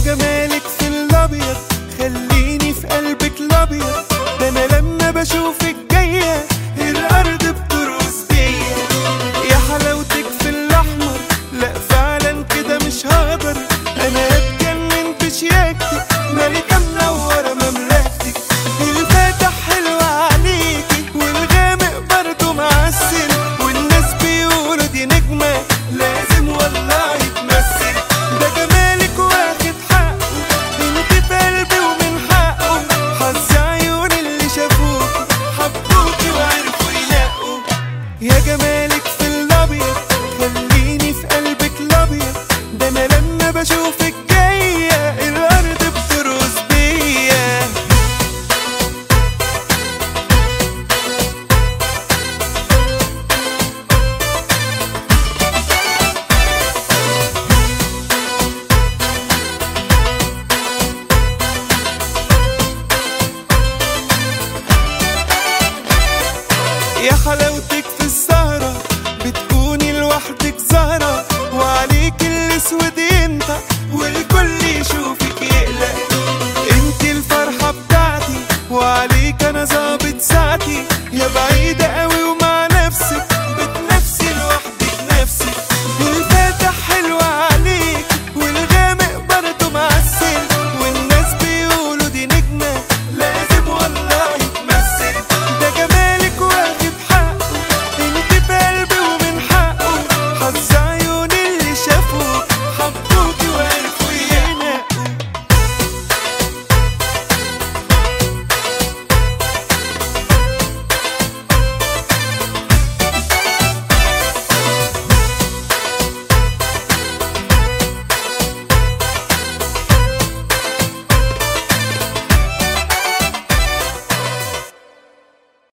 جمالك في الابيض خليني في قلبك الابيض، ده انا لما بشوفك جايه الارض بترقص بيا. يا حلاوتك في الاحمر لا فعلا كده مش هقدر، انا اتجنن بشياكتك ملكه منوره مملكتك. الفاتح حلو عليكي والغامق برضه معسل، والناس بيقولوا دي نجمه لازم والله يتمثل. ده جمالك واخد حقه انت في قلبي ومن حقه، حظ عيون اللي شافوكي حبوكي وعرفوا ينقوا. يا جمالك في الابيض خليني في قلبك الابيض، ده انا لما بشوفك جايه الارض بترقص بيا. يا حلاوتك في السهرة بتكوني لوحدك زهرة، وعليك الاسود ينطق والكل يشوفك يقلق.